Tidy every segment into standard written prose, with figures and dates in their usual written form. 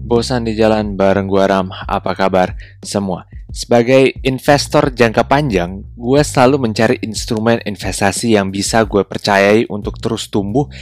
Bosan di jalan bareng gua Ram, apa kabar semua? Sebagai investor jangka panjang, gue selalu mencari instrumen investasi yang bisa gue percayai untuk terus tumbuh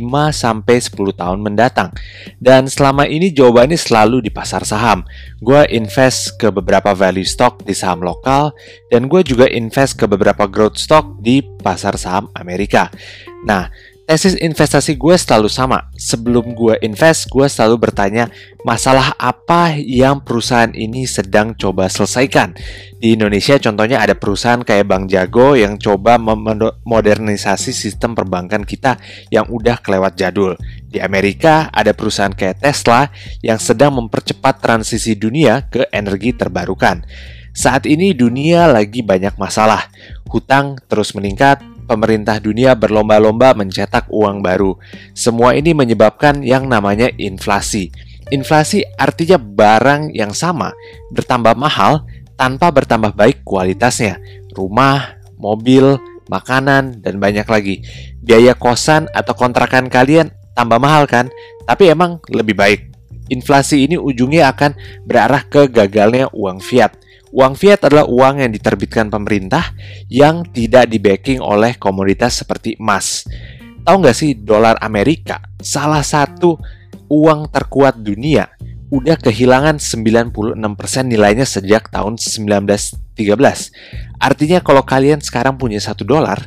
5-10 tahun mendatang. Dan selama ini jawabannya selalu di pasar saham. Gue invest ke beberapa value stock di saham lokal, dan gue juga invest ke beberapa growth stock di pasar saham Amerika. Nah, tesis investasi gue selalu sama. Sebelum gue invest, gue selalu bertanya, masalah apa yang perusahaan ini sedang coba selesaikan? Di Indonesia contohnya ada perusahaan kayak Bank Jago yang coba memodernisasi sistem perbankan kita yang udah kelewat jadul. Di Amerika ada perusahaan kayak Tesla yang sedang mempercepat transisi dunia ke energi terbarukan. Saat ini dunia lagi banyak masalah. Hutang terus meningkat, pemerintah dunia berlomba-lomba mencetak uang baru. Semua ini menyebabkan yang namanya inflasi. Inflasi artinya barang yang sama bertambah mahal tanpa bertambah baik kualitasnya. Rumah, mobil, makanan, dan banyak lagi. Biaya kosan atau kontrakan kalian tambah mahal kan? Tapi emang lebih baik. Inflasi ini ujungnya akan berarah ke gagalnya uang fiat. Uang fiat adalah uang yang diterbitkan pemerintah yang tidak di-backing oleh komoditas seperti emas. Tahu nggak sih, dolar Amerika, salah satu uang terkuat dunia, udah kehilangan 96% nilainya sejak tahun 1913. Artinya kalau kalian sekarang punya $1,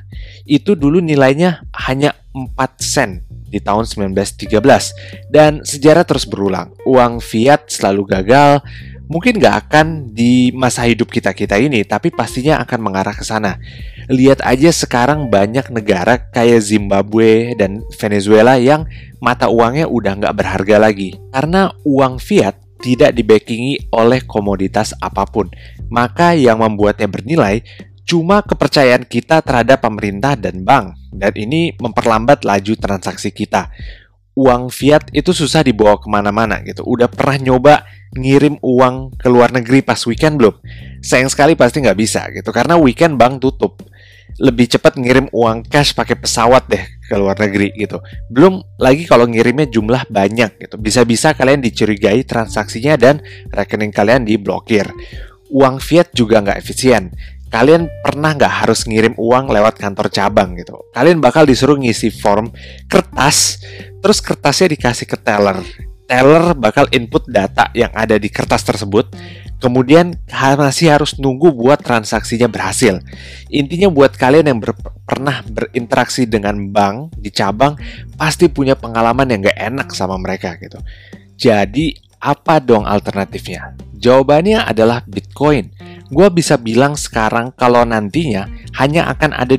itu dulu nilainya hanya 4 sen di tahun 1913. Dan sejarah terus berulang. Uang fiat selalu gagal. Mungkin nggak akan di masa hidup kita ini, tapi pastinya akan mengarah ke sana. Lihat aja sekarang banyak negara kayak Zimbabwe dan Venezuela yang mata uangnya udah nggak berharga lagi. Karena uang fiat tidak dibackingi oleh komoditas apapun. Maka yang membuatnya bernilai cuma kepercayaan kita terhadap pemerintah dan bank. Dan ini memperlambat laju transaksi kita. Uang fiat itu susah dibawa kemana-mana gitu. Udah pernah nyoba ngirim uang ke luar negeri pas weekend belum? Sayang sekali pasti nggak bisa gitu, karena weekend bank tutup. Lebih cepat ngirim uang cash pakai pesawat deh ke luar negeri gitu. Belum lagi kalau ngirimnya jumlah banyak gitu. Bisa-bisa kalian dicurigai transaksinya dan rekening kalian diblokir. Uang fiat juga nggak efisien. Kalian pernah nggak harus ngirim uang lewat kantor cabang gitu? Kalian bakal disuruh ngisi form kertas, terus kertasnya dikasih ke teller. Teller bakal input data yang ada di kertas tersebut, kemudian masih harus nunggu buat transaksinya berhasil. Intinya buat kalian yang pernah berinteraksi dengan bank di cabang, pasti punya pengalaman yang nggak enak sama mereka gitu. Jadi, apa dong alternatifnya? Jawabannya adalah Bitcoin. Gua bisa bilang sekarang kalau nantinya hanya akan ada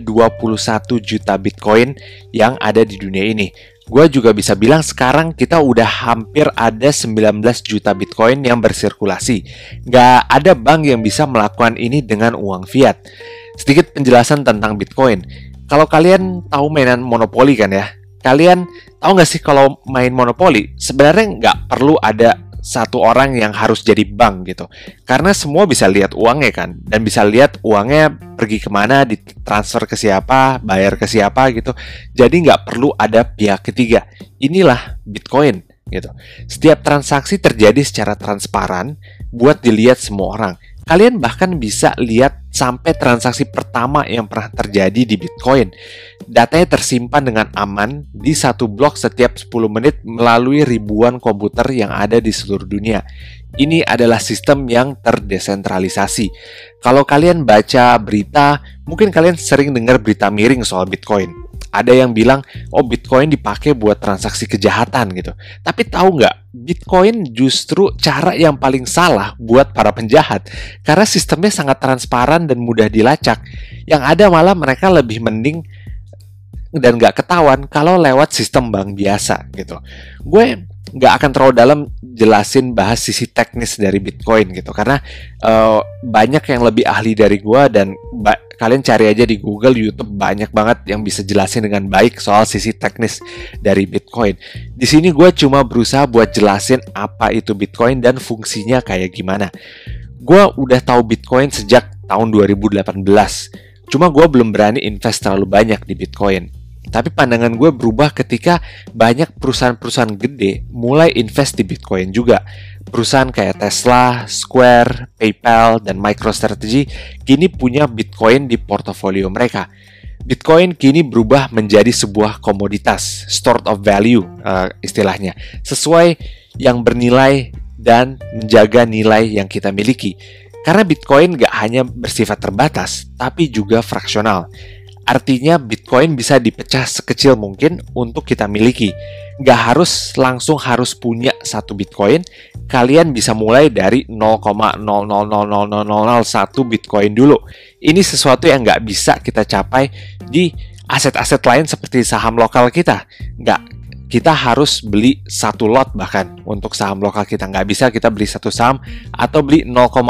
21 juta Bitcoin yang ada di dunia ini. Gua juga bisa bilang sekarang kita udah hampir ada 19 juta Bitcoin yang bersirkulasi. Nggak ada bank yang bisa melakukan ini dengan uang fiat. Sedikit penjelasan tentang Bitcoin. Kalau kalian tahu mainan monopoli kan ya? Kalian tahu nggak sih kalau main monopoli sebenarnya nggak perlu ada satu orang yang harus jadi bank gitu, karena semua bisa lihat uangnya kan, dan bisa lihat uangnya pergi kemana, ditransfer ke siapa, bayar ke siapa gitu. Jadi nggak perlu ada pihak ketiga. Inilah Bitcoin gitu. Setiap transaksi terjadi secara transparan buat dilihat semua orang. Kalian bahkan bisa lihat sampai transaksi pertama yang pernah terjadi di Bitcoin. Datanya tersimpan dengan aman di satu blok setiap 10 menit melalui ribuan komputer yang ada di seluruh dunia. Ini adalah sistem yang terdesentralisasi. Kalau kalian baca berita, mungkin kalian sering dengar berita miring soal Bitcoin. Ada yang bilang, oh Bitcoin dipakai buat transaksi kejahatan gitu. Tapi tahu nggak, Bitcoin justru cara yang paling salah buat para penjahat. Karena sistemnya sangat transparan dan mudah dilacak. Yang ada malah mereka lebih mending dan nggak ketahuan kalau lewat sistem bank biasa gitu. Gue nggak akan terlalu dalam jelasin bahas sisi teknis dari Bitcoin gitu, karena banyak yang lebih ahli dari gue, dan kalian cari aja di Google, YouTube, banyak banget yang bisa jelasin dengan baik soal sisi teknis dari Bitcoin. Di sini gue cuma berusaha buat jelasin apa itu Bitcoin dan fungsinya kayak gimana. Gue udah tahu Bitcoin sejak tahun 2018, cuma gue belum berani invest terlalu banyak di Bitcoin. Tapi pandangan gue berubah ketika banyak perusahaan-perusahaan gede mulai invest di Bitcoin juga. Perusahaan kayak Tesla, Square, PayPal, dan MicroStrategy kini punya Bitcoin di portofolio mereka. Bitcoin kini berubah menjadi sebuah komoditas, stored of value istilahnya, sesuai yang bernilai dan menjaga nilai yang kita miliki. Karena Bitcoin gak hanya bersifat terbatas, tapi juga fraksional. Artinya Bitcoin bisa dipecah sekecil mungkin untuk kita miliki. Gak harus langsung harus punya satu Bitcoin. Kalian bisa mulai dari 0,0000001 Bitcoin dulu. Ini sesuatu yang gak bisa kita capai di aset-aset lain seperti saham lokal kita. Kita harus beli satu lot bahkan untuk saham lokal kita. Nggak bisa kita beli satu saham atau beli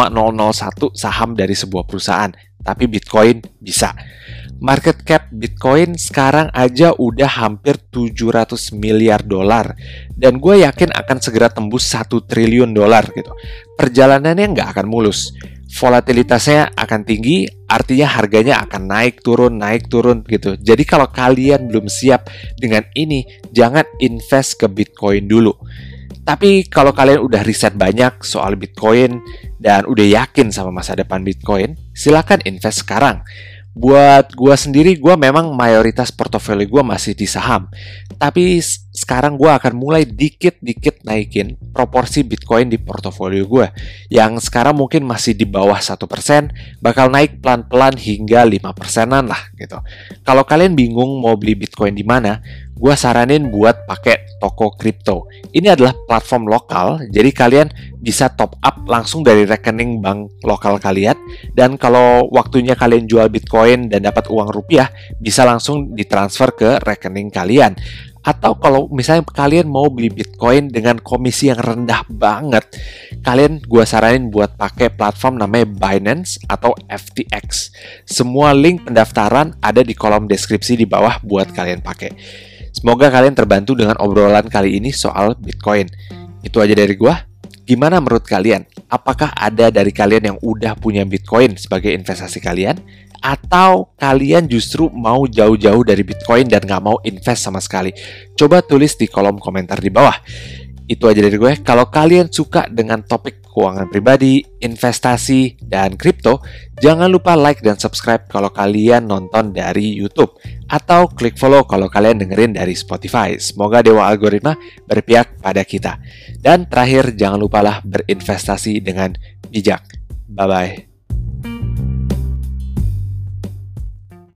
0,001 saham dari sebuah perusahaan. Tapi Bitcoin bisa. Market cap Bitcoin sekarang aja udah hampir 700 miliar dolar. Dan gue yakin akan segera tembus 1 triliun dolar gitu. Perjalanannya nggak akan mulus. Volatilitasnya akan tinggi, artinya harganya akan naik turun gitu. Jadi kalau kalian belum siap dengan ini, jangan invest ke Bitcoin dulu. Tapi kalau kalian udah riset banyak soal Bitcoin dan udah yakin sama masa depan Bitcoin, silakan invest sekarang. Buat gue sendiri, gue memang mayoritas portofolio gue masih di saham. Tapi sekarang gue akan mulai dikit-dikit naikin proporsi Bitcoin di portofolio gue. Yang sekarang mungkin masih di bawah 1%, bakal naik pelan-pelan hingga 5%-an lah gitu. Kalau kalian bingung mau beli Bitcoin di mana, gue saranin buat pakai toko kripto. Ini adalah platform lokal, jadi kalian bisa top up langsung dari rekening bank lokal kalian. Dan kalau waktunya kalian jual Bitcoin dan dapat uang rupiah, bisa langsung ditransfer ke rekening kalian. Atau kalau misalnya kalian mau beli Bitcoin dengan komisi yang rendah banget, gue saranin buat pakai platform namanya Binance atau FTX. Semua link pendaftaran ada di kolom deskripsi di bawah buat kalian pakai. Semoga kalian terbantu dengan obrolan kali ini soal Bitcoin. Itu aja dari gue. Gimana menurut kalian? Apakah ada dari kalian yang udah punya Bitcoin sebagai investasi kalian? Atau kalian justru mau jauh-jauh dari Bitcoin dan gak mau invest sama sekali? Coba tulis di kolom komentar di bawah. Itu aja dari gue. Kalau kalian suka dengan topik keuangan pribadi, investasi, dan kripto, jangan lupa like dan subscribe kalau kalian nonton dari YouTube. Atau klik follow kalau kalian dengerin dari Spotify. Semoga Dewa Algoritma berpihak pada kita. Dan terakhir, jangan lupalah berinvestasi dengan bijak. Bye-bye.